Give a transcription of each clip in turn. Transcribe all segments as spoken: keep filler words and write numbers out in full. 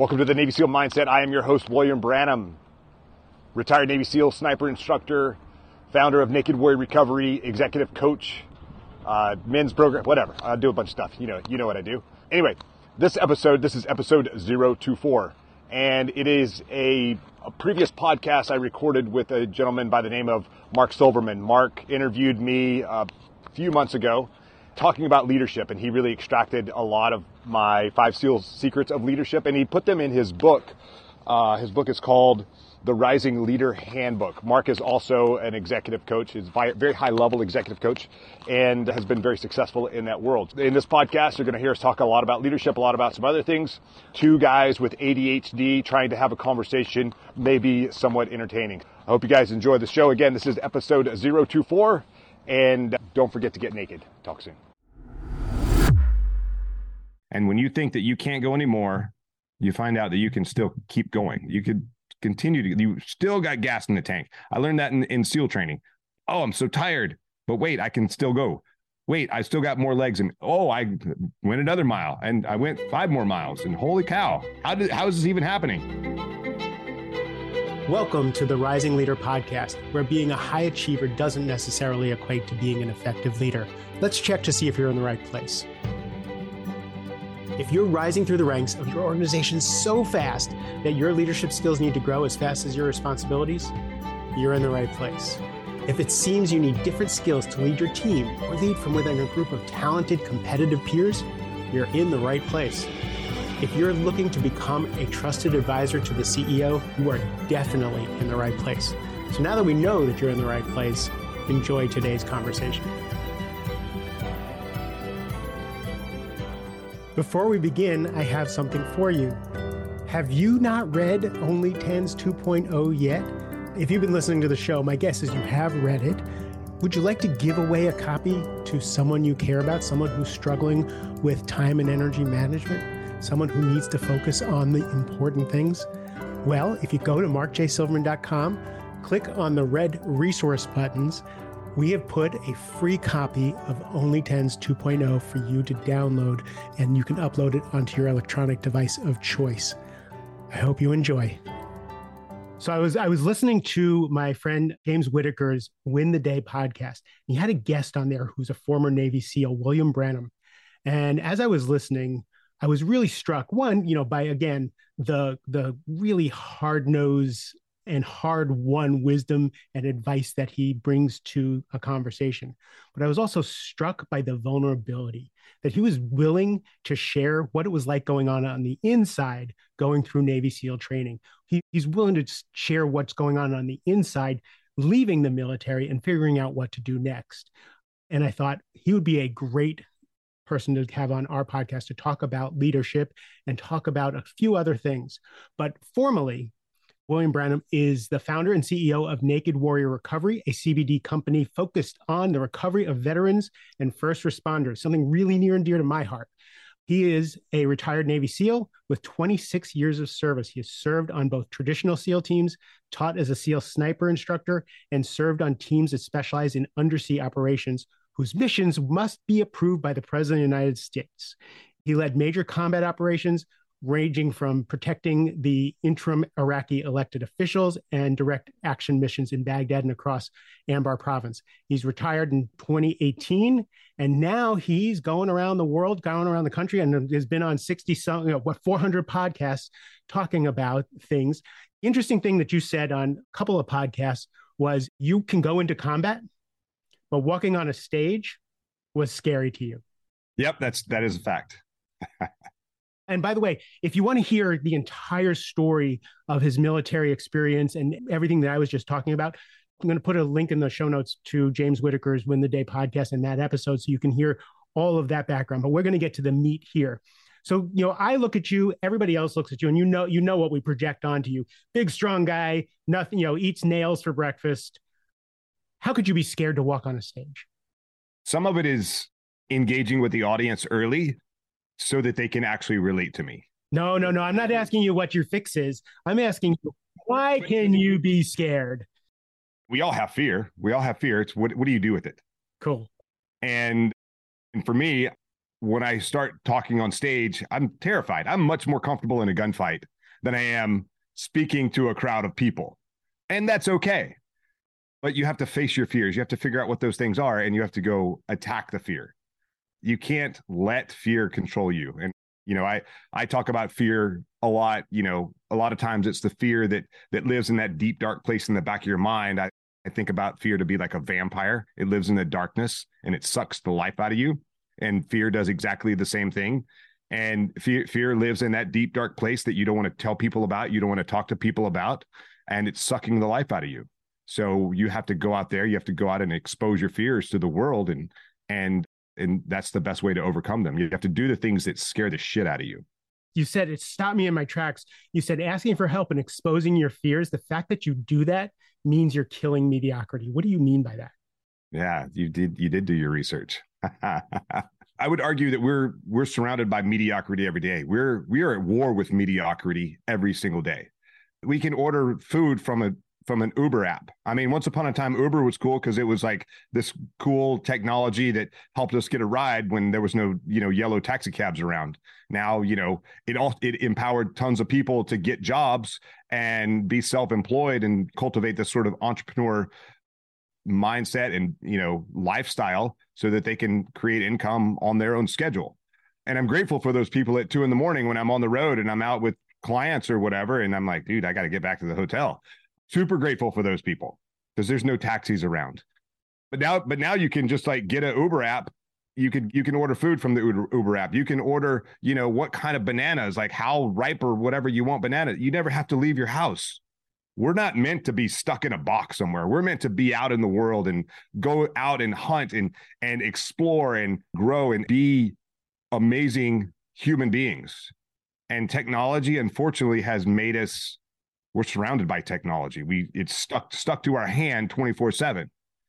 Welcome to the Navy SEAL Mindset. I am your host, William Branham, retired Navy SEAL sniper instructor, founder of Naked Warrior Recovery, executive coach, uh, men's program, whatever. I do a bunch of stuff. You know, you know what I do. Anyway, this episode, this is episode zero two four, and it is a, a previous podcast I recorded with a gentleman by the name of Mark Silverman. Mark interviewed me a few months ago talking about leadership, and he really extracted a lot of my five SEAL secrets of leadership, and he put them in his book. Uh, his book is called The Rising Leader Handbook. Mark is also an executive coach. He's a very high-level executive coach and has been very successful in that world. In this podcast, you're going to hear us talk a lot about leadership, a lot about some other things. Two guys with A D H D trying to have a conversation may be somewhat entertaining. I hope you guys enjoy the show. Again, this is episode zero two four, and don't forget to get naked. Talk soon. And when you think that you can't go anymore, you find out that you can still keep going. You could continue to, you still got gas in the tank. I learned that in, in SEAL training. Oh, I'm so tired, but wait, I can still go. Wait, I still got more legs. And oh, I went another mile and I went five more miles, and holy cow, how did, how is this even happening? Welcome to the Rising Leader Podcast, where being a high achiever doesn't necessarily equate to being an effective leader. Let's check to see if you're in the right place. If you're rising through the ranks of your organization so fast that your leadership skills need to grow as fast as your responsibilities, you're in the right place. If it seems you need different skills to lead your team or lead from within a group of talented, competitive peers, you're in the right place. If you're looking to become a trusted advisor to the C E O, you are definitely in the right place. So now that we know that you're in the right place, enjoy today's conversation. Before we begin, I have something for you. Have you not read Only Tens two point oh yet? If you've been listening to the show, my guess is you have read it. Would you like to give away a copy to someone you care about, someone who's struggling with time and energy management, someone who needs to focus on the important things? Well, if you go to mark j silverman dot com, click on the red resource buttons, we have put a free copy of Only Tens two point oh for you to download, and you can upload it onto your electronic device of choice. I hope you enjoy. So I was I was listening to my friend James Whitaker's Win the Day podcast. He had a guest on there who's a former Navy SEAL, William Branham. And as I was listening, I was really struck, one, you know, by, again, the the really hard-nosed and hard-won wisdom and advice that he brings to a conversation. But I was also struck by the vulnerability, that he was willing to share what it was like going on on the inside, going through Navy SEAL training. He, he's willing to share what's going on on the inside, leaving the military and figuring out what to do next. And I thought he would be a great person to have on our podcast to talk about leadership and talk about a few other things. But formally, William Branham is the founder and C E O of Naked Warrior Recovery, a C B D company focused on the recovery of veterans and first responders, something really near and dear to my heart. He is a retired Navy SEAL with twenty-six years of service. He has served on both traditional SEAL teams, taught as a SEAL sniper instructor, and served on teams that specialize in undersea operations, whose missions must be approved by the President of the United States. He led major combat operations, ranging from protecting the interim Iraqi elected officials and direct action missions in Baghdad and across Anbar province. He's retired in twenty eighteen, and now he's going around the world, going around the country, and has been on sixty, some, you know, what, four hundred podcasts talking about things. Interesting thing that you said on a couple of podcasts was you can go into combat, but walking on a stage was scary to you. Yep, that's that is a fact. And by the way, if you want to hear the entire story of his military experience and everything that I was just talking about, I'm going to put a link in the show notes to James Whitaker's Win the Day podcast and that episode so you can hear all of that background. But we're going to get to the meat here. So, you know, I look at you, everybody else looks at you, and you know, you know what we project onto you. Big, strong guy, nothing, you know, eats nails for breakfast. How could you be scared to walk on a stage? Some of it is engaging with the audience early so that they can actually relate to me. No, no, no. I'm not asking you what your fix is. I'm asking you, why can you be scared? We all have fear. We all have fear. It's what, what do you do with it? Cool. And, and for me, when I start talking on stage, I'm terrified. I'm much more comfortable in a gunfight than I am speaking to a crowd of people. And that's okay. But you have to face your fears. You have to figure out what those things are, and you have to go attack the fear. You can't let fear control you. And, you know, I, I talk about fear a lot. You know, a lot of times it's the fear that, that lives in that deep, dark place in the back of your mind. I, I think about fear to be like a vampire. It lives in the darkness and it sucks the life out of you. And fear does exactly the same thing. And fear, fear lives in that deep, dark place that you don't want to tell people about. You don't want to talk to people about, and it's sucking the life out of you. So you have to go out there. You have to go out and expose your fears to the world. And, and, and that's the best way to overcome them. You have to do the things that scare the shit out of you. You said it stopped me in my tracks. You said asking for help and exposing your fears. The fact that you do that means you're killing mediocrity. What do you mean by that? Yeah, you did. You did do your research. I would argue that we're we're surrounded by mediocrity every day. We're we are at war with mediocrity every single day. We can order food from a from an Uber app. I mean, once upon a time, Uber was cool because it was like this cool technology that helped us get a ride when there was no, you know, yellow taxi cabs around. Now, you know, it all it empowered tons of people to get jobs and be self-employed and cultivate this sort of entrepreneur mindset and, you know, lifestyle so that they can create income on their own schedule. And I'm grateful for those people at two in the morning when I'm on the road and I'm out with clients or whatever. And I'm like, dude, I got to get back to the hotel. Super grateful for those people because there's no taxis around. But now, but now you can just like get an Uber app. You could, you can order food from the Uber, Uber app. You can order, you know, what kind of bananas, like how ripe or whatever you want banana. You never have to leave your house. We're not meant to be stuck in a box somewhere. We're meant to be out in the world and go out and hunt and, and explore and grow and be amazing human beings. And technology, unfortunately, has made us, we're surrounded by technology. We it's stuck stuck to our hand twenty-four seven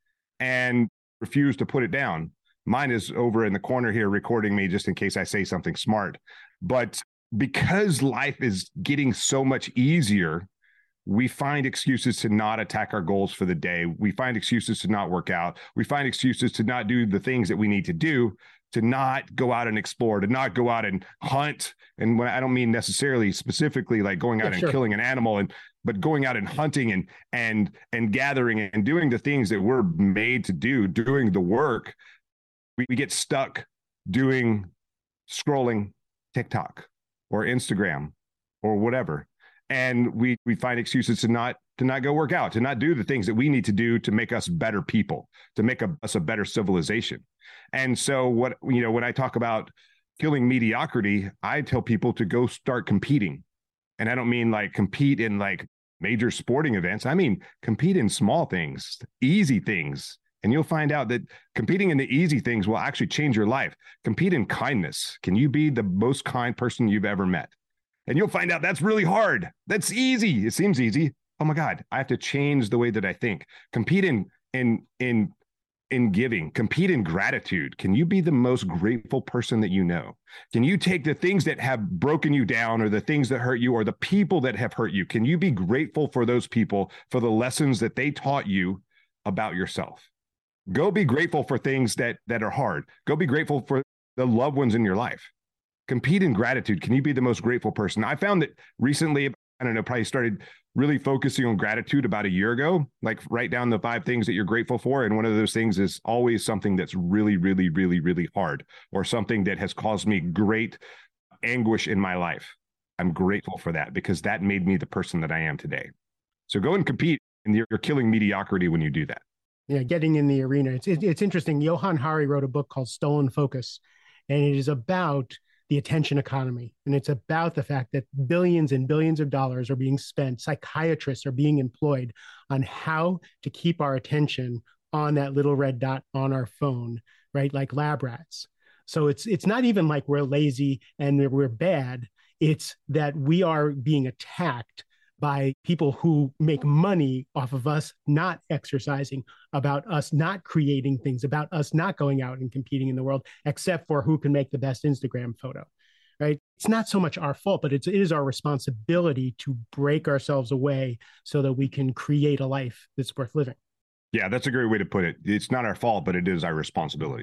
and refuse to put it down. Mine is over in the corner here recording me just in case I say something smart. But because life is getting so much easier, we find excuses to not attack our goals for the day. We find excuses to not work out. We find excuses to not do the things that we need to do, to not go out and explore, to not go out and hunt. And when I don't mean necessarily specifically like going out yeah, and sure. killing an animal, and but going out and hunting and and and gathering and doing the things that we're made to do, doing the work. We, we get stuck doing scrolling TikTok or Instagram or whatever. And we we find excuses to not to not go work out, to not do the things that we need to do to make us better people, to make a, us a better civilization. And so what, you know, when I talk about killing mediocrity, I tell people to go start competing. And I don't mean like compete in like major sporting events. I mean, compete in small things, easy things. And you'll find out that competing in the easy things will actually change your life. Compete in kindness. Can you be the most kind person you've ever met? And you'll find out that's really hard. That's easy. It seems easy. Oh my God, I have to change the way that I think. Compete in in in in giving. Compete in gratitude. Can you be the most grateful person that you know? Can you take the things that have broken you down or the things that hurt you or the people that have hurt you? Can you be grateful for those people, for the lessons that they taught you about yourself? Go be grateful for things that that are hard. Go be grateful for the loved ones in your life. Compete in gratitude. Can you be the most grateful person? I found that recently, I don't know, probably started really focusing on gratitude about a year ago, like write down the five things that you're grateful for. And one of those things is always something that's really, really, really, really hard or something that has caused me great anguish in my life. I'm grateful for that because that made me the person that I am today. So go and compete, and you're, you're killing mediocrity when you do that. Yeah, getting in the arena. It's, it, it's interesting. Johan Hari wrote a book called Stolen Focus, and it is about the attention economy. And it's about the fact that billions and billions of dollars are being spent, psychiatrists are being employed on how to keep our attention on that little red dot on our phone, right? Like lab rats. So it's it's not even like we're lazy and we're bad. It's that we are being attacked by people who make money off of us not exercising, about us not creating things, about us not going out and competing in the world, except for who can make the best Instagram photo, right? It's not so much our fault, but it's, it is our responsibility to break ourselves away so that we can create a life that's worth living. Yeah, that's a great way to put it. It's not our fault, but it is our responsibility.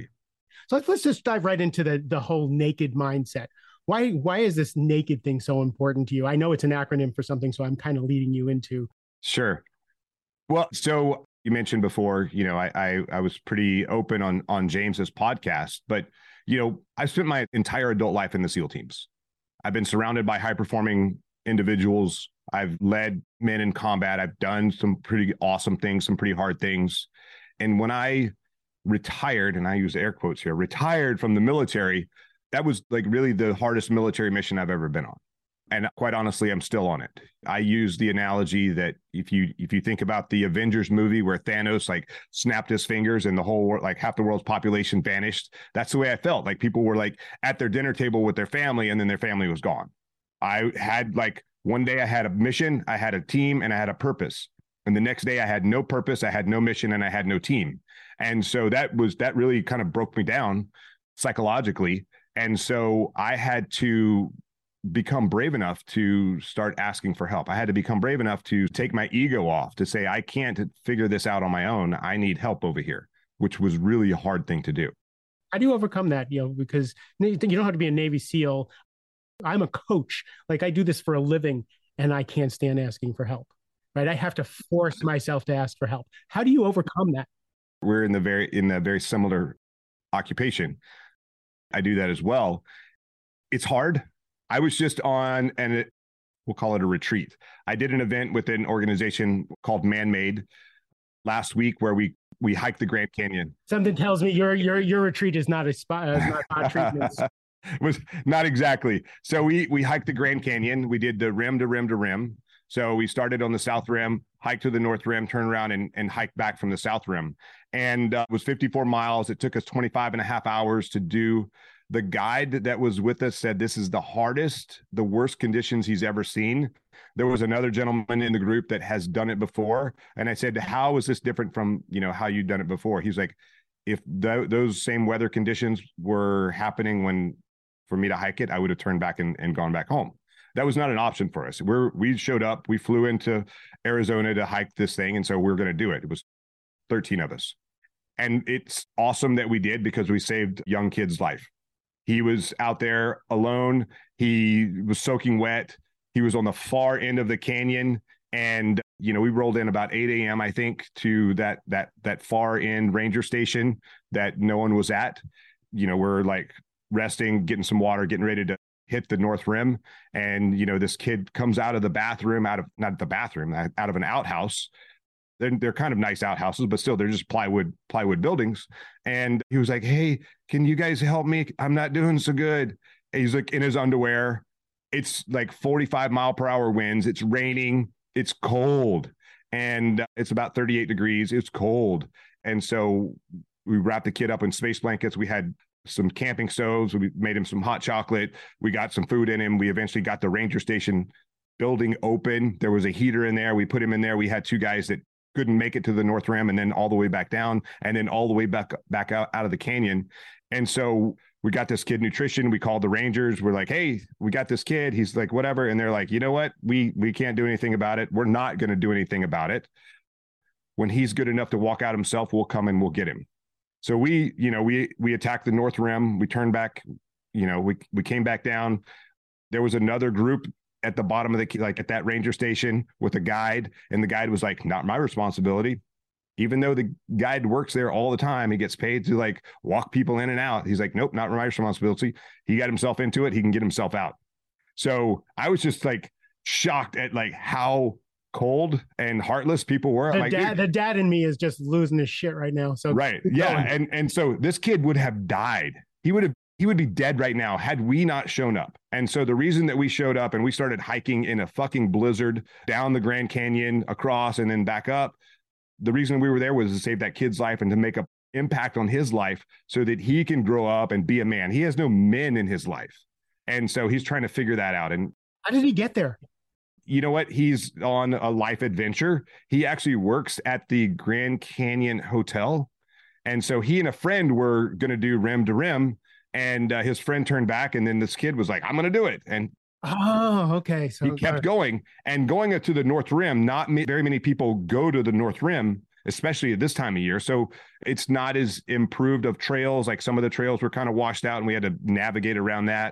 So let's, let's just dive right into the, the whole naked mindset. Why, why is this naked thing so important to you? I know it's an acronym for something, so I'm kind of leading you into. Sure. Well, so you mentioned before, you know, I, I, I was pretty open on, on James's podcast, but, you know, I spent my entire adult life in the SEAL teams. I've been surrounded by high performing individuals. I've led men in combat. I've done some pretty awesome things, some pretty hard things. And when I retired, and I use air quotes here, retired from the military, that was like really the hardest military mission I've ever been on. And quite honestly, I'm still on it. I use the analogy that if you if you think about the Avengers movie where Thanos like snapped his fingers and the whole world, like half the world's population vanished, that's the way I felt. Like people were like at their dinner table with their family and then their family was gone. I had like one day I had a mission, I had a team, and I had a purpose. And the next day I had no purpose, I had no mission, and I had no team. And so that was that really kind of broke me down psychologically. And so I had to become brave enough to start asking for help. I had to become brave enough to take my ego off, to say, I can't figure this out on my own. I need help over here, which was really a hard thing to do. How do you overcome that? You know, because you don't have to be a Navy SEAL. I'm a coach. Like I do this for a living and I can't stand asking for help, right? I have to force myself to ask for help. How do you overcome that? We're in the very, in a very similar occupation. I do that as well. It's hard. I was just on, and it, we'll call it a retreat. I did an event with an organization called Man-Made last week where we we hiked the Grand Canyon. Something tells me your your your retreat is not a spot, uh, not hot treatments. It was not exactly. So we we hiked the Grand Canyon. We did the rim to rim to rim. So we started on the south rim, hiked to the north rim, turned around and, and hiked back from the south rim. And uh, it was fifty-four miles. It took us twenty-five and a half hours to do. The guide that was with us said this is the hardest, the worst conditions he's ever seen. There was another gentleman in the group that has done it before. And I said, how is this different from, you know, how you'd done it before? He's like, if th- those same weather conditions were happening when, for me to hike it, I would have turned back and, and gone back home. That was not an option for us. We're, we showed up, we flew into Arizona to hike this thing. And so we we're going to do it. It was thirteen of us. And it's awesome that we did because we saved a young kid's life. He was out there alone. He was soaking wet. He was on the far end of the canyon. And, you know, we rolled in about eight a.m., I think, to that, that, that far end ranger station that no one was at. You know, we're like resting, getting some water, getting ready to hit the north rim. And, you know, this kid comes out of the bathroom, out of, not the bathroom, out of an outhouse. They're, they're kind of nice outhouses, but still they're just plywood, plywood buildings. And he was like, hey, can you guys help me? I'm not doing so good. And he's like in his underwear. It's like forty-five mile per hour winds. It's raining. It's cold. And it's about thirty-eight degrees. It's cold. And so we wrapped the kid up in space blankets. We had some camping stoves. We made him some hot chocolate. We got some food in him. We eventually got the ranger station building open. There was a heater in there. We put him in there. We had two guys that couldn't make it to the north rim and then all the way back down and then all the way back back out, out of the canyon. And so we got this kid nutrition. We called the Rangers. We're like, hey, we got this kid. He's like, whatever. And they're like, you know what? We we can't do anything about it. We're not going to do anything about it. When he's good enough to walk out himself, we'll come and we'll get him. So we, you know, we we attacked the north rim. We turned back, you know, we we came back down. There was another group at the bottom of the, like at that ranger station with a guide. And the guide was like, not my responsibility. Even though the guide works there all the time, he gets paid to like walk people in and out. He's like, nope, not my responsibility. He got himself into it. He can get himself out. So I was just like shocked at like how cold and heartless people were. The, like, dad, the dad in me is just losing his shit right now. So right. Yeah. And, and so this kid would have died. He would have, he would be dead right now had we not shown up. And so the reason that we showed up and we started hiking in a fucking blizzard down the Grand Canyon, across and then back up, the reason we were there was to save that kid's life and to make an impact on his life so that he can grow up and be a man. He has no men in his life. And so he's trying to figure that out. And how did he get there? You know what? He's on a life adventure. He actually works at the Grand Canyon Hotel. And so he and a friend were going to do rim to rim. And uh, his friend turned back, and then this kid was like, I'm going to do it. And oh, okay. So he kept going and going to the North Rim. Not me, very many people go to the North Rim. especially at this time of year. So it's not as improved of trails. Like some of the trails were kind of washed out and we had to navigate around that.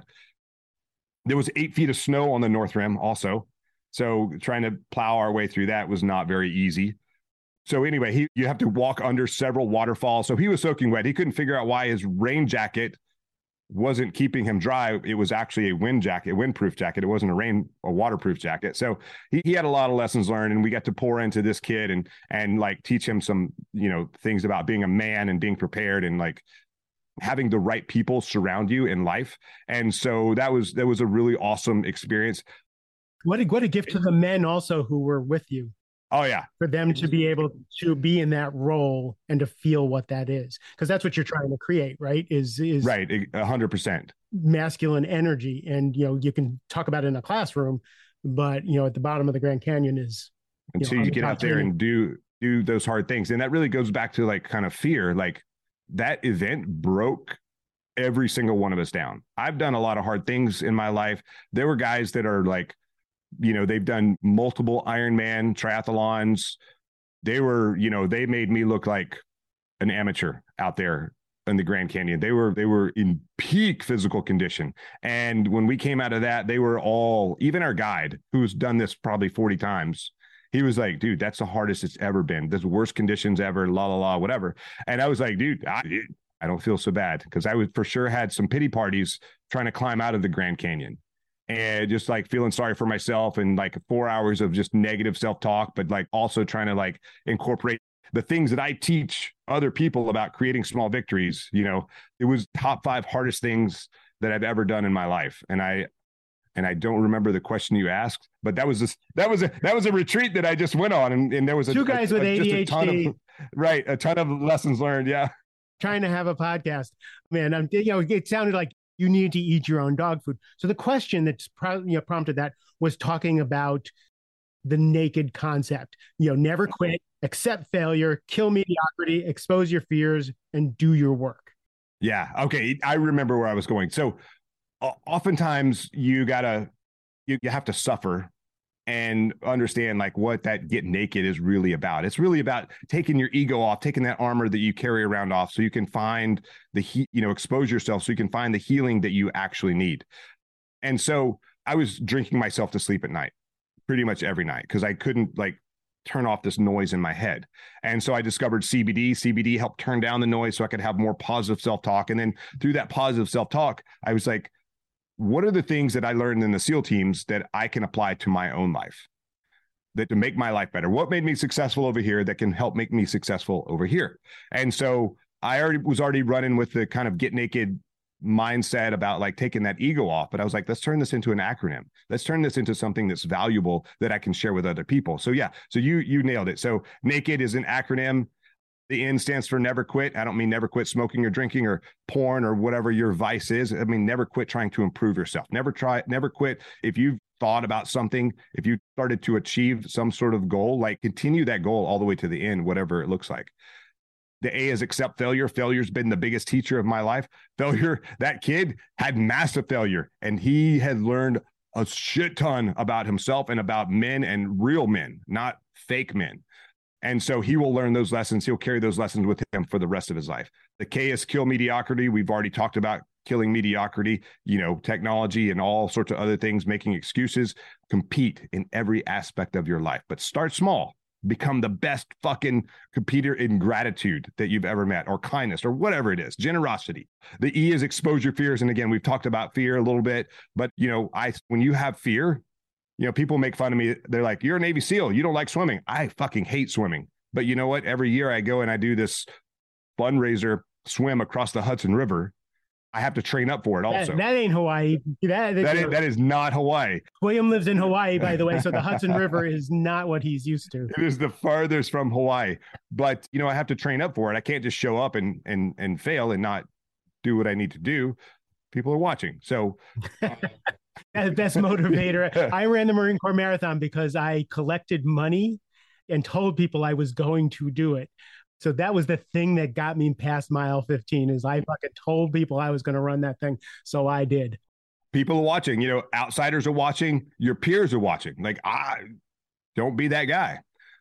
There was eight feet of snow on the North Rim also. So trying to plow our way through that was not very easy. So anyway, he you have to walk under several waterfalls. So he was soaking wet. He couldn't figure out why his rain jacket wasn't keeping him dry. It was actually a wind jacket, a windproof jacket. It wasn't a rain, a waterproof jacket. So he, he had a lot of lessons learned, and we got to pour into this kid and and like teach him some, you know, things about being a man and being prepared and like having the right people surround you in life. And so that was that was a really awesome experience. What a, what a gift to the men also who were with you. Oh, yeah. For them to be able to be in that role and to feel what that is. Because that's what you're trying to create, right? Is is right, one hundred percent. Masculine energy. And, you know, you can talk about it in a classroom, but, you know, at the bottom of the Grand Canyon is... Until you, know, you get out there and do do those hard things. And that really goes back to like kind of fear. Like that event broke every single one of us down. I've done a lot of hard things in my life. There were guys that are like, you know, they've done multiple Ironman triathlons. They were, you know, they made me look like an amateur out there in the Grand Canyon. They were, they were in peak physical condition. And when we came out of that, they were all, even our guide, who's done this probably forty times, he was like, dude, that's the hardest it's ever been. There's worst conditions ever, la, la, la, whatever. And I was like, dude, I, I don't feel so bad. Cause I was for sure had some pity parties trying to climb out of the Grand Canyon. And just like feeling sorry for myself and like four hours of just negative self-talk, but like also trying to like incorporate the things that I teach other people about creating small victories. You know, it was top five hardest things that I've ever done in my life. And I, and I don't remember the question you asked, but that was this, that was a, that was a retreat that I just went on. And, and there was a, two guys a, with a, A D H D. Just a ton of, right. A ton of lessons learned. Yeah. Trying to have a podcast, man. I'm, you know, it sounded like you need to eat your own dog food. So the question that's pro- you know, prompted that was talking about the naked concept. You know, never quit, accept failure, kill mediocrity, expose your fears, and do your work. Yeah. Okay. I remember where I was going. So uh, oftentimes you gotta, you, you have to suffer and understand like what that get naked is really about. It's really about taking your ego off, taking that armor that you carry around off so you can find the, he- you know, expose yourself so you can find the healing that you actually need. And so I was drinking myself to sleep at night, pretty much every night, because I couldn't like turn off this noise in my head. And so I discovered C B D. C B D helped turn down the noise so I could have more positive self-talk. And then through that positive self-talk, I was like, what are the things that I learned in the SEAL teams that I can apply to my own life that to make my life better? What made me successful over here that can help make me successful over here? And so I already was already running with the kind of get naked mindset about like taking that ego off. But I was like, let's turn this into an acronym. Let's turn this into something that's valuable that I can share with other people. So yeah, so you, you nailed it. So naked is an acronym. The N stands for never quit. I don't mean never quit smoking or drinking or porn or whatever your vice is. I mean, never quit trying to improve yourself. Never try, never quit. If you've thought about something, if you started to achieve some sort of goal, like continue that goal all the way to the end, whatever it looks like. The A is accept failure. Failure's been the biggest teacher of my life. Failure, that kid had massive failure and he had learned a shit ton about himself and about men and real men, not fake men. And so he will learn those lessons. He'll carry those lessons with him for the rest of his life. The K is kill mediocrity. We've already talked about killing mediocrity, you know, technology and all sorts of other things, making excuses. Compete in every aspect of your life, but start small. Become the best fucking competitor in gratitude that you've ever met, or kindness, or whatever it is, generosity. The E is expose your fears. And again, we've talked about fear a little bit, but you know, I, when you have fear, you know, people make fun of me. They're like, you're a Navy SEAL. You don't like swimming. I fucking hate swimming. But you know what? Every year I go and I do this fundraiser swim across the Hudson River. I have to train up for it also. That, that ain't Hawaii. That, that, is, that is not Hawaii. William lives in Hawaii, by the way. So the Hudson River is not what he's used to. It is the farthest from Hawaii. But, you know, I have to train up for it. I can't just show up and and and fail and not do what I need to do. People are watching. So... That's the best motivator. I ran the Marine Corps Marathon because I collected money and told people I was going to do it. So that was the thing that got me past mile fifteen is I fucking told people I was going to run that thing. So I did. People are watching, you know, outsiders are watching, your peers are watching. Like, I don't be that guy.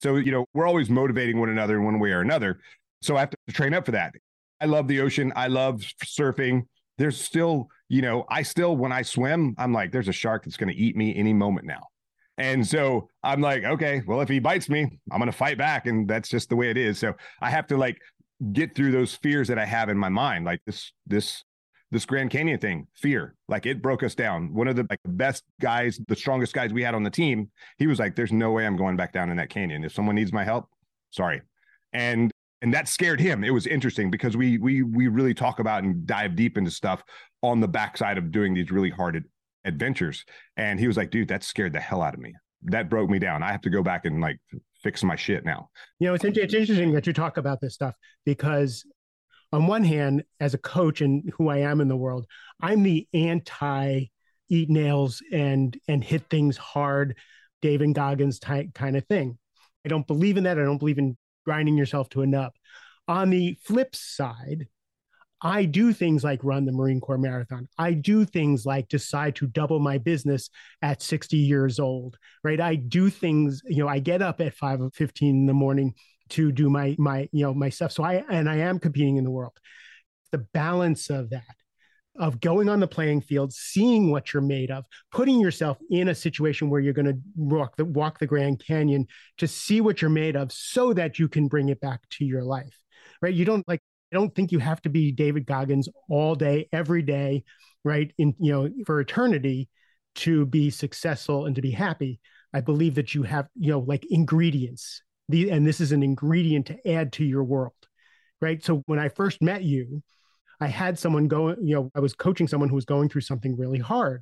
So, you know, we're always motivating one another in one way or another. So I have to train up for that. I love the ocean. I love surfing. There's still, you know, I still, when I swim, I'm like, there's a shark that's going to eat me any moment now. And so I'm like, okay, well, if he bites me, I'm going to fight back. And that's just the way it is. So I have to like get through those fears that I have in my mind, like this, this, this Grand Canyon thing, fear, like it broke us down. One of the like best guys, the strongest guys we had on the team, he was like, there's no way I'm going back down in that canyon. If someone needs my help, sorry. And, and that scared him. It was interesting because we, we, we really talk about and dive deep into stuff on the backside of doing these really hard adventures. And he was like, dude, that scared the hell out of me. That broke me down. I have to go back and like fix my shit now. You know, it's, it's interesting that you talk about this stuff because on one hand, as a coach and who I am in the world, I'm the anti eat nails and, and hit things hard, David Goggins type kind of thing. I don't believe in that. I don't believe in grinding yourself to a nub. On the flip side, I do things like run the Marine Corps Marathon. I do things like decide to double my business at sixty years old, right? I do things, you know, I get up at five fifteen in the morning to do my, my, you know, my stuff. So I, and I am competing in the world. The balance of that, of going on the playing field, seeing what you're made of, putting yourself in a situation where you're going to walk the, walk the Grand Canyon to see what you're made of so that you can bring it back to your life, right? You don't like, I don't think you have to be David Goggins all day, every day, right? In, you know, for eternity to be successful and to be happy. I believe that you have, you know, like ingredients, the, and this is an ingredient to add to your world, right? So when I first met you, I had someone go, you know, I was coaching someone who was going through something really hard.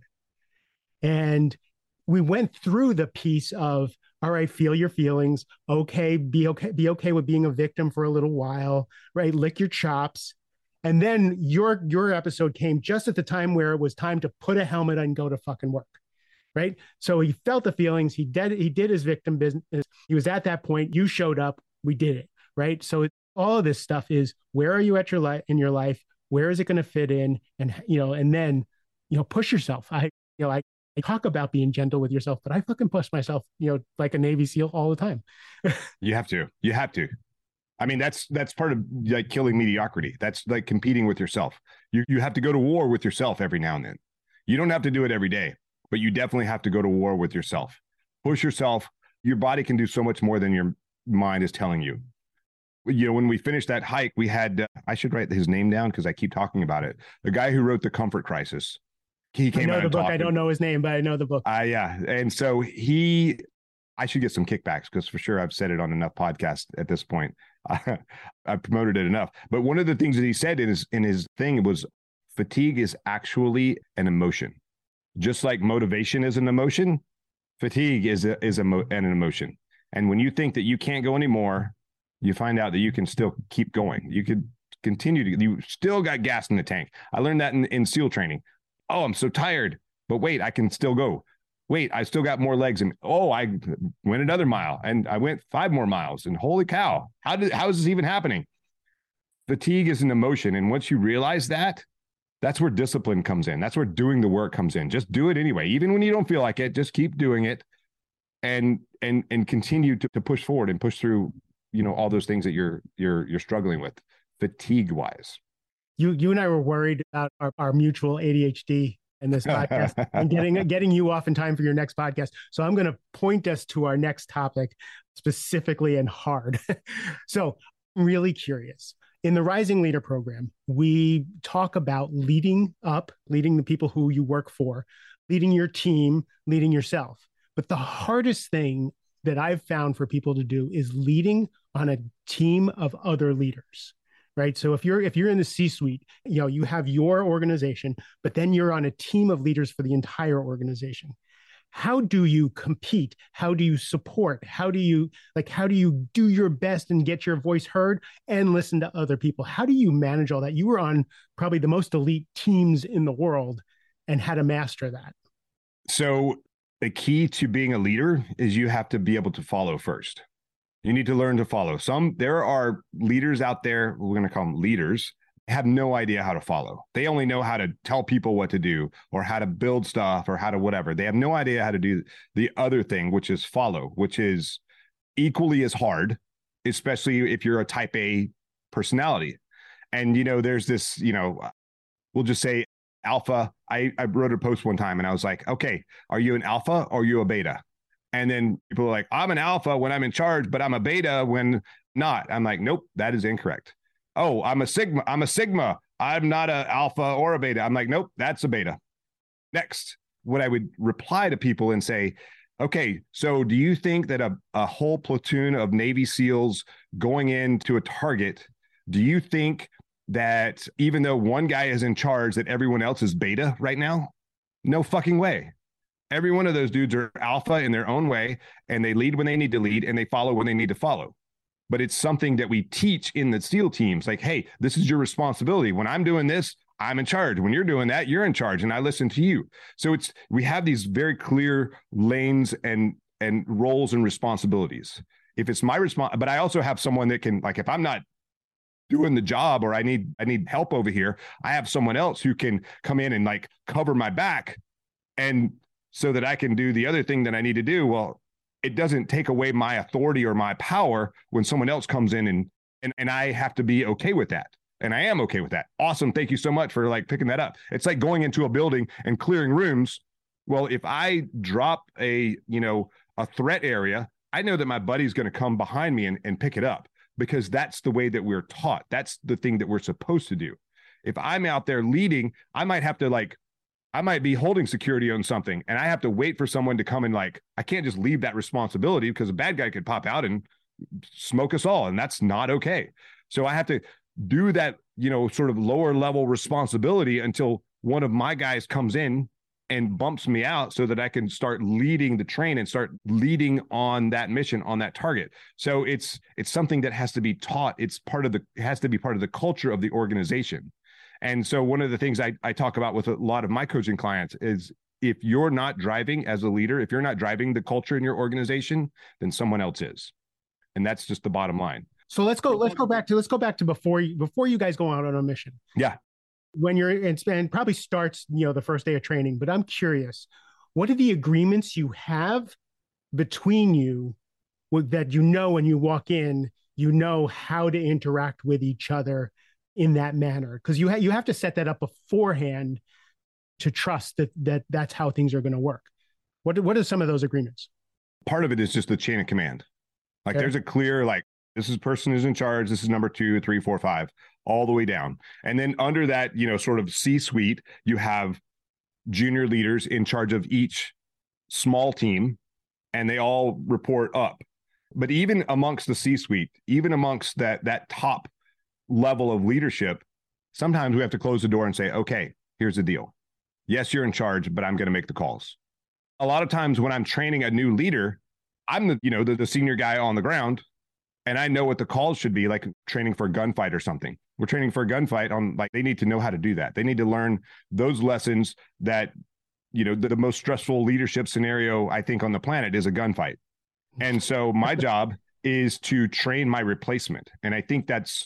And we went through the piece of, all right, feel your feelings. Okay, be okay, be okay with being a victim for a little while, right? Lick your chops. And then your your episode came just at the time where it was time to put a helmet on and go to fucking work, right? So he felt the feelings. He did he did his victim business. He was at that point. You showed up. We did it, right? So it, all of this stuff is, where are you at your life in your life? Where is it going to fit in? And you know, and then you know, push yourself. I you know, I. I talk about being gentle with yourself, but I fucking push myself, you know, like a Navy SEAL all the time. You have to, you have to. I mean, that's, that's part of like killing mediocrity. That's like competing with yourself. You, you have to go to war with yourself every now and then. You don't have to do it every day, but you definitely have to go to war with yourself. Push yourself. Your body can do so much more than your mind is telling you. You know, when we finished that hike, we had, uh, I should write his name down because I keep talking about it. The guy who wrote The Comfort Crisis. He came I know out the book. talking. I don't know his name, but I know the book. Uh, yeah. And so he, I should get some kickbacks because for sure I've said it on enough podcasts at this point. Uh, I've promoted it enough. But one of the things that he said in his, in his thing was fatigue is actually an emotion. Just like motivation is an emotion, fatigue is, a, is a, an emotion. And when you think that you can't go anymore, you find out that you can still keep going. You could continue to, you still got gas in the tank. I learned that in, in SEAL training. Oh, I'm so tired, but wait, I can still go. Wait, I still got more legs. And oh, I went another mile and I went five more miles and holy cow, how did, how is this even happening? Fatigue is an emotion. And once you realize that, that's where discipline comes in. That's where doing the work comes in. Just do it anyway. Even when you don't feel like it, just keep doing it and, and, and continue to, to push forward and push through, you know, all those things that you're, you're, you're struggling with fatigue wise. You, you and I were worried about our, our mutual A D H D in this podcast and getting, getting you off in time for your next podcast. So I'm going to point us to our next topic specifically and hard. So I'm really curious. In the Rising Leader program, we talk about leading up, leading the people who you work for, leading your team, leading yourself. But the hardest thing that I've found for people to do is leading on a team of other leaders. Right. So if you're if you're in the C-suite, you know, you have your organization, but then you're on a team of leaders for the entire organization. How do you compete? How do you support? How do you like how do you do your best and get your voice heard and listen to other people? How do you manage all that? You were on probably the most elite teams in the world and how to master that. So the key to being a leader is you have to be able to follow first. You need to learn to follow. Some, there are leaders out there, we're going to call them leaders, have no idea how to follow. They only know how to tell people what to do or how to build stuff or how to whatever. They have no idea how to do the other thing, which is follow, which is equally as hard, especially if you're a type A personality. And, you know, there's this, you know, we'll just say alpha. I, I wrote a post one time and I was like, okay, are you an alpha or are you a beta? And then people are like, I'm an alpha when I'm in charge, but I'm a beta when not. I'm like, nope, that is incorrect. Oh, I'm a sigma. I'm a sigma. I'm not an alpha or a beta. I'm like, nope, that's a beta. Next, what I would reply to people and say, okay, so do you think that a, a whole platoon of Navy SEALs going into a target, do you think that even though one guy is in charge, that everyone else is beta right now? No fucking way. Every one of those dudes are alpha in their own way, and they lead when they need to lead, and they follow when they need to follow. But it's something that we teach in the SEAL teams. Like, hey, this is your responsibility. When I'm doing this, I'm in charge. When you're doing that, you're in charge, and I listen to you. So it's we have these very clear lanes and and roles and responsibilities. If it's my response, but I also have someone that can, like, if I'm not doing the job or I need I need help over here, I have someone else who can come in and like cover my back, and so that I can do the other thing that I need to do. Well, it doesn't take away my authority or my power when someone else comes in, and and and I have to be okay with that. And I am okay with that. Awesome. Thank you so much for like picking that up. It's like going into a building and clearing rooms. Well, if I drop a, you know, a threat area, I know that my buddy's going to come behind me and, and pick it up, because that's the way that we're taught. That's the thing that we're supposed to do. If I'm out there leading, I might have to like, I might be holding security on something, and I have to wait for someone to come and like, I can't just leave that responsibility, because a bad guy could pop out and smoke us all. And that's not okay. So I have to do that, you know, sort of lower level responsibility until one of my guys comes in and bumps me out, so that I can start leading the train and start leading on that mission, on that target. So it's it's something that has to be taught. It's part of the it has to be part of the culture of the organization. And so one of the things I, I talk about with a lot of my coaching clients is, if you're not driving as a leader, if you're not driving the culture in your organization, then someone else is. And that's just the bottom line. So let's go, let's go back to, let's go back to before you, before you guys go out on a mission. Yeah. When you're in, and probably starts, you know, the first day of training, but I'm curious, what are the agreements you have between you with, that, you know, when you walk in, you know how to interact with each other in that manner? Because you, ha- you have to set that up beforehand to trust that, that that's how things are going to work. What, what are some of those agreements? Part of it is just the chain of command. Like, Okay. there's a clear, like, this is person is in charge. This is number two, three, four, five, all the way down. And then under that, you know, sort of C-suite, you have junior leaders in charge of each small team, and they all report up. But even amongst the C-suite, even amongst that, that top level of leadership, sometimes we have to close the door and say, okay, here's the deal. Yes, you're in charge, but I'm going to make the calls. A lot of times when I'm training a new leader, I'm the, you know, the, the senior guy on the ground, and I know what the calls should be, like training for a gunfight or something. We're training for a gunfight on, like, they need to know how to do that. They need to learn those lessons that, you know, the, the most stressful leadership scenario, I think, on the planet is a gunfight. And so my job is to train my replacement. And I think that's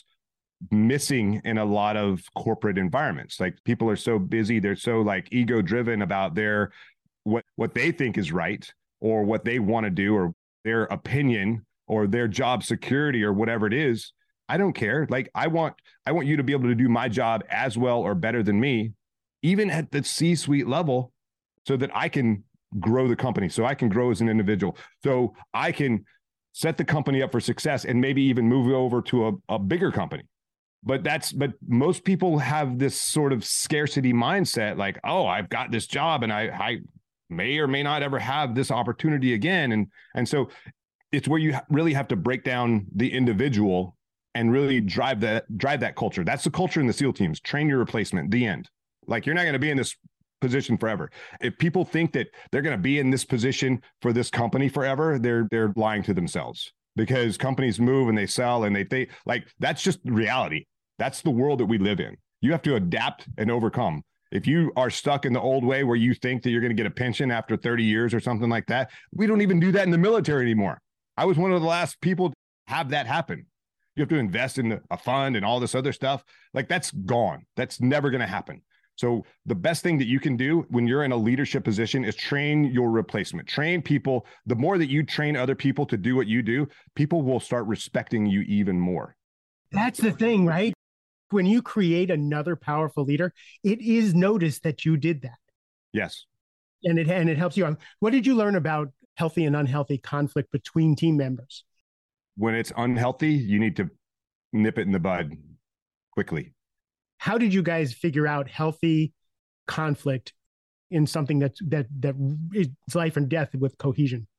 missing in a lot of corporate environments. Like, people are so busy. They're so like ego driven about their, what, what they think is right, or what they want to do, or their opinion, or their job security, or whatever it is. I don't care. Like, I want, I want you to be able to do my job as well or better than me, even at the C-suite level, so that I can grow the company, so I can grow as an individual, so I can set the company up for success, and maybe even move over to a, a bigger company. But that's, but most people have this sort of scarcity mindset, like, oh, I've got this job, and I, I may or may not ever have this opportunity again. And, and so it's where you really have to break down the individual and really drive that, drive that culture. That's the culture in the SEAL teams. Train your replacement, the end. Like, you're not going to be in this position forever. If people think that they're going to be in this position for this company forever, they're, they're lying to themselves, because companies move and they sell, and they think, like, that's just reality. That's the world that we live in. You have to adapt and overcome. If you are stuck in the old way, where you think that you're going to get a pension after thirty years or something like that, we don't even do that in the military anymore. I was one of the last people to have that happen. You have to invest in a fund and all this other stuff. Like, that's gone. That's never going to happen. So the best thing that you can do when you're in a leadership position is train your replacement. Train people. The more that you train other people to do what you do, people will start respecting you even more. That's the thing, right? When you create another powerful leader, it is noticed that you did that. Yes. And it, and it helps you. What did you learn about healthy and unhealthy conflict between team members? When it's unhealthy, you need to nip it in the bud quickly. How did you guys figure out healthy conflict in something that's, that, that is life and death with cohesion?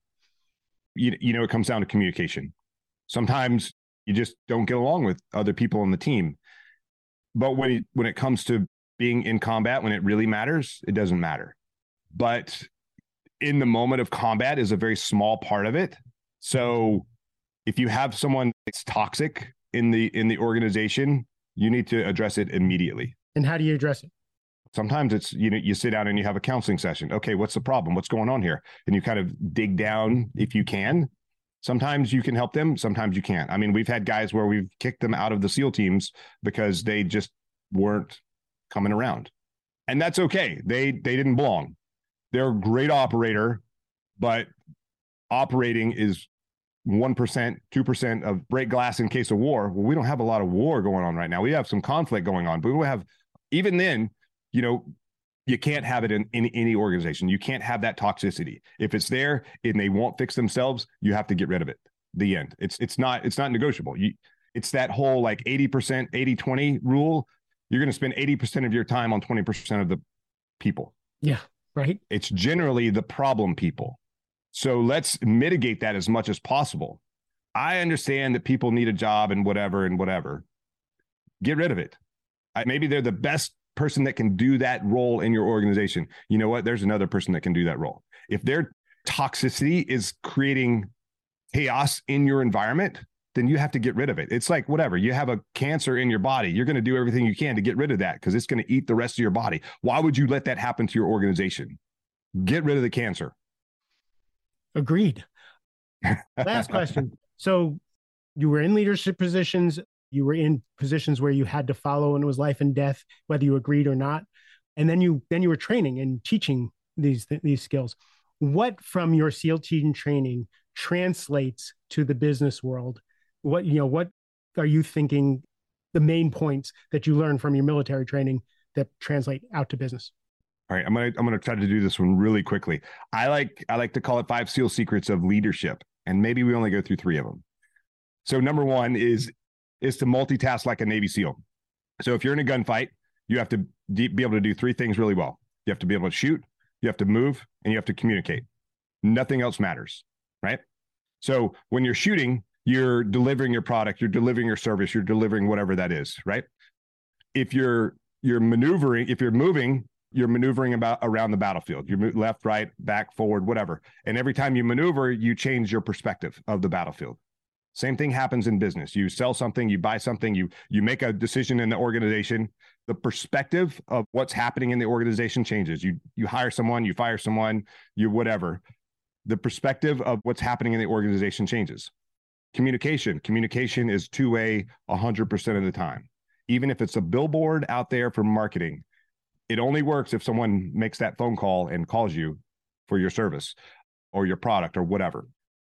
You, you know, it comes down to communication. Sometimes you just don't get along with other people on the team. But when it, when it comes to being in combat, when it really matters, it doesn't matter. But in the moment of combat is a very small part of it. So if you have someone that's toxic in the in the organization, you need to address it immediately. And how do you address it? Sometimes it's, you know, you sit down and you have a counseling session. Okay, what's the problem? What's going on here? And you kind of dig down if you can. Sometimes you can help them. Sometimes you can't. I mean, we've had guys where we've kicked them out of the SEAL teams because they just weren't coming around. And that's okay. They they didn't belong. They're a great operator, but operating is one percent, two percent of break glass in case of war. Well, we don't have a lot of war going on right now. We have some conflict going on, but we have, even then, you know, you can't have it in, in any organization. You can't have that toxicity. If it's there and they won't fix themselves, you have to get rid of it. The end. It's it's not it's not negotiable. You, it's that whole like eighty percent, eighty twenty rule. You're going to spend eighty percent of your time on twenty percent of the people. Yeah, right. It's generally the problem people. So let's mitigate that as much as possible. I understand that people need a job and whatever and whatever. Get rid of it. I, maybe they're the best person that can do that role in your organization. You know what? There's another person that can do that role. If their toxicity is creating chaos in your environment, then you have to get rid of it. It's like whatever. You have a cancer in your body. You're going to do everything you can to get rid of that because it's going to eat the rest of your body. Why would you let that happen to your organization? Get rid of the cancer. Agreed. Last question. So you were in leadership positions. You were in positions where you had to follow and it was life and death, whether you agreed or not. And then you then you were training and teaching these these skills. What from your SEAL team training translates to the business world? What, you know, what are you thinking the main points that you learned from your military training that translate out to business? All right, I'm gonna I'm gonna try to do this one really quickly. I like I like to call it five SEAL secrets of leadership, and maybe we only go through three of them. So number one is is to multitask like a Navy SEAL. So if you're in a gunfight, you have to de- be able to do three things really well. You have to be able to shoot, you have to move, and you have to communicate. Nothing else matters, right? So when you're shooting, you're delivering your product, you're delivering your service, you're delivering whatever that is, right? If you're you're maneuvering, if you're moving, you're maneuvering about around the battlefield. You move left, right, back, forward, whatever. And every time you maneuver, you change your perspective of the battlefield. Same thing happens in business. You sell something, you buy something, you you make a decision in the organization. The perspective of what's happening in the organization changes. You you hire someone, you fire someone, you whatever. The perspective of what's happening in the organization changes. Communication. Communication is two-way one hundred percent of the time. Even if it's a billboard out there for marketing, it only works if someone makes that phone call and calls you for your service or your product or whatever.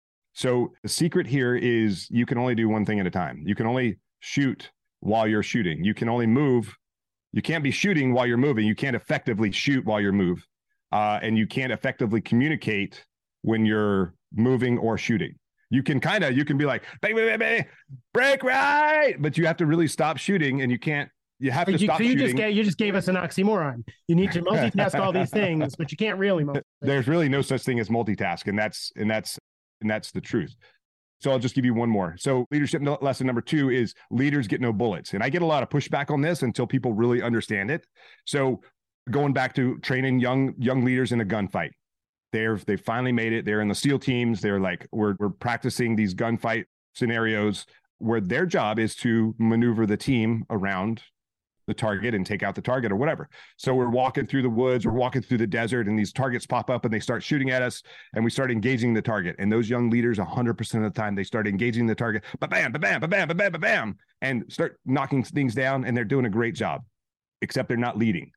So the secret here is you can only do one thing at a time. You can only shoot while you're shooting. You can only move. You can't be shooting while you're moving. You can't effectively shoot while you're move. Uh, and you can't effectively communicate when you're moving or shooting. You can kind of, you can be like, bang, bang, bang, bang, break right. But you have to really stop shooting and you can't, you have to you, stop so you shooting. Just gave, you just gave us an oxymoron. You need to multitask all these things, but you can't really multitask. There's really no such thing as multitask. And that's, and that's, and that's the truth. So I'll just give you one more. So leadership lesson number two is leaders get no bullets. And I get a lot of pushback on this until people really understand it. So going back to training young, young leaders in a gunfight, they're, they finally made it. They're in the SEAL teams. They're like, we're, we're practicing these gunfight scenarios where their job is to maneuver the team around the target and take out the target or whatever. So we're walking through the woods, we're walking through the desert, and these targets pop up and they start shooting at us, and we start engaging the target. And those young leaders, one hundred percent of the time, they start engaging the target, ba-bam, ba-bam, ba-bam, ba-bam, ba-bam, and start knocking things down, and they're doing a great job, except they're not leading.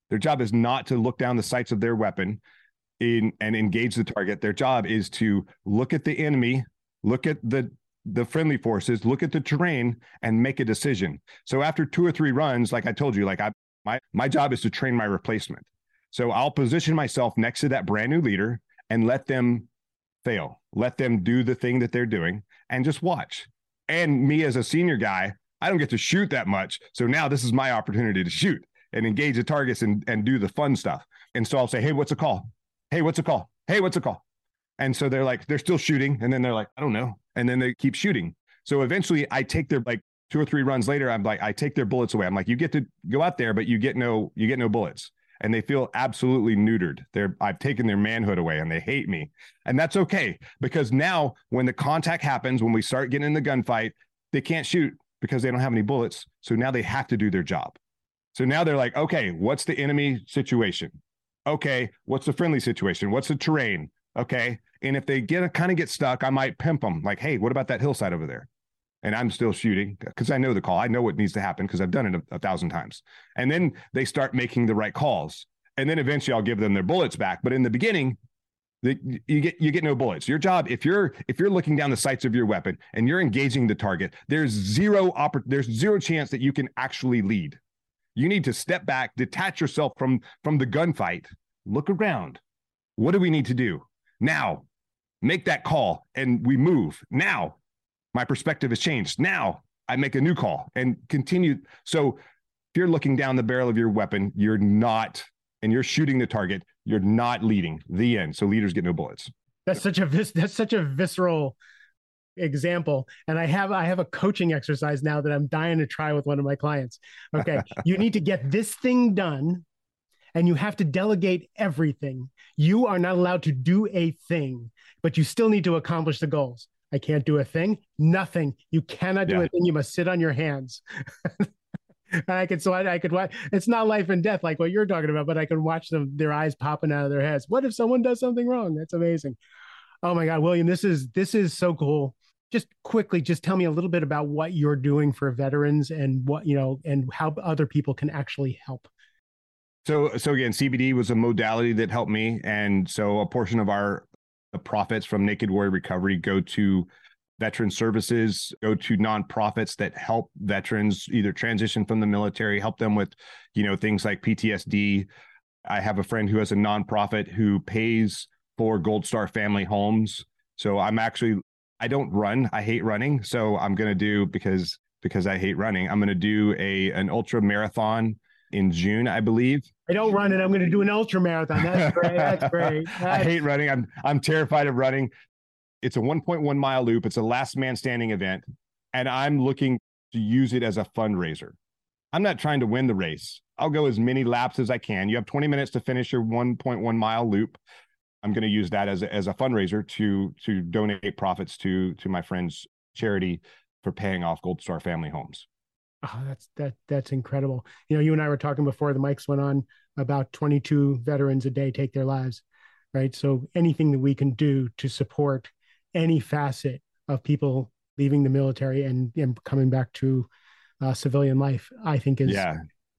Their job is not to look down the sights of their weapon in and engage the target. Their job is to look at the enemy, look at the the friendly forces, look at the terrain, and make a decision. So after two or three runs, like I told you, like I my my job is to train my replacement. So I'll position myself next to that brand new leader and let them fail, let them do the thing that they're doing, and just watch. And me as a senior guy, I don't get to shoot that much. So now this is my opportunity to shoot and engage the targets and, and do the fun stuff. And so I'll say, hey, what's a call? Hey, what's a call? Hey, what's a call? And so they're like, they're still shooting. And then they're like, I don't know. And then they keep shooting. So eventually I take their, like two or three runs later, I'm like, I take their bullets away. I'm like, you get to go out there, but you get no, you get no bullets. And they feel absolutely neutered. They're, I've taken their manhood away and they hate me. And that's okay. Because now when the contact happens, when we start getting in the gunfight, they can't shoot because they don't have any bullets. So now they have to do their job. So now they're like, okay, what's the enemy situation? Okay, what's the friendly situation? What's the terrain? Okay. And if they get kind of get stuck, I might pimp them like, hey, what about that hillside over there? And I'm still shooting because I know the call. I know what needs to happen because I've done it a, a thousand times. And then they start making the right calls. And then eventually I'll give them their bullets back. But in the beginning, the, you get you get no bullets. Your job, if you're if you're looking down the sights of your weapon and you're engaging the target, there's zero oppor- there's zero chance that you can actually lead. You need to step back, detach yourself from from the gunfight, look around. What do we need to do now? Make that call and we move. Now, my perspective has changed. Now I make a new call and continue. So if you're looking down the barrel of your weapon, you're not, and you're shooting the target, you're not leading. The end. So leaders get no bullets. That's such a vis- that's such a visceral example. And I have I have a coaching exercise now that I'm dying to try with one of my clients. Okay. You need to get this thing done and you have to delegate everything. You are not allowed to do a thing, but you still need to accomplish the goals. I can't do a thing. Nothing. You cannot do Yeah. a thing. You must sit on your hands. And I could, so I, I could watch. It's not life and death like what you're talking about, but I can watch them, their eyes popping out of their heads. What if someone does something wrong? That's amazing. Oh my God, William, this is this is so cool. Just quickly, just tell me a little bit about what you're doing for veterans and what, you know, and how other people can actually help. So, so again, C B D was a modality that helped me. And so a portion of our the profits from Naked Warrior Recovery go to veteran services, go to nonprofits that help veterans either transition from the military, help them with, you know, things like P T S D. I have a friend who has a nonprofit who pays for Gold Star Family Homes. So I'm actually, I don't run. I hate running. So I'm going to do, because, because I hate running, I'm going to do a, an ultra marathon in June, I believe. I don't run it. I'm going to do an ultra marathon. That's great. That's great. That's... I hate running. I'm, I'm terrified of running. It's a one point one mile loop. It's a last man standing event. And I'm looking to use it as a fundraiser. I'm not trying to win the race. I'll go as many laps as I can. You have twenty minutes to finish your one point one mile loop. I'm going to use that as a, as a fundraiser to, to donate profits to, to my friend's charity for paying off Gold Star Family Homes. Oh, that's, that, that's incredible. You know, you and I were talking before the mics went on about twenty-two veterans a day take their lives, right? So anything that we can do to support any facet of people leaving the military and, and coming back to uh, civilian life, I think is yeah.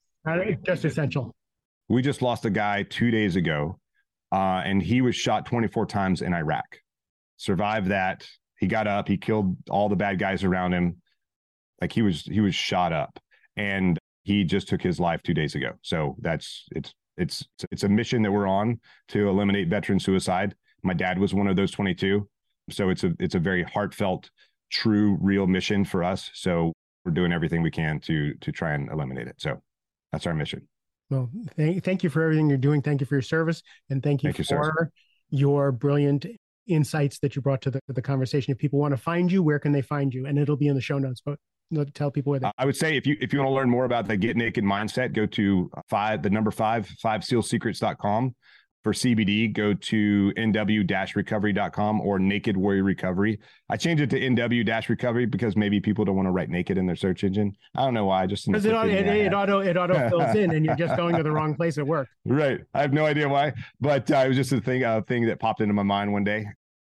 just essential. We just lost a guy two days ago, uh, and he was shot twenty-four times in Iraq. Survived that. He got up. He killed all the bad guys around him. Like he was, he was shot up, and he just took his life two days ago. So that's it's it's it's a mission that we're on to eliminate veteran suicide. My dad was one of those twenty-two. So it's a it's a very heartfelt, true, real mission for us. So we're doing everything we can to to try and eliminate it. So that's our mission. Well, thank, thank you for everything you're doing. Thank you for your service. And thank you thank for you, your brilliant insights that you brought to the, the conversation. If people want to find you, where can they find you? And it'll be in the show notes, but tell people where they. I would say if you if you want to learn more about the Get Naked mindset, go to five the number five five seal secrets dot com. For C B D, go to N W recovery dot com or Naked Warrior Recovery. I changed it to N W recovery because maybe people don't want to write naked in their search engine. I don't know why. Just because it, it, it auto it auto fills in, and you're just going to the wrong place at work. Right. I have no idea why, but uh, it was just a thing a thing that popped into my mind one day.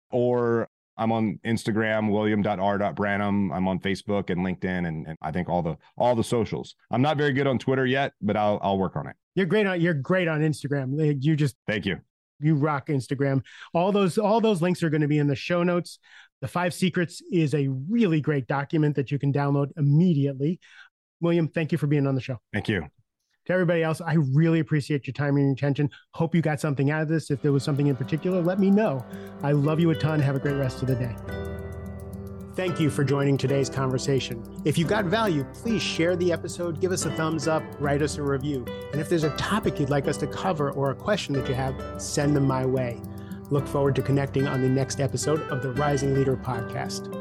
Or I'm on Instagram, william dot r dot branham. I'm on Facebook and LinkedIn, and, and I think all the all the socials. I'm not very good on Twitter yet, but I'll I'll work on it. You're great on you're great on Instagram. You just Thank you. You rock Instagram. All those all those links are going to be in the show notes. The Five Secrets is a really great document that you can download immediately. William, thank you for being on the show. Thank you. To everybody else, I really appreciate your time and your attention. Hope you got something out of this. If there was something in particular, let me know. I love you a ton. Have a great rest of the day. Thank you for joining today's conversation. If you got value, please share the episode, give us a thumbs up, write us a review. And if there's a topic you'd like us to cover or a question that you have, send them my way. Look forward to connecting on the next episode of the Rising Leader Podcast.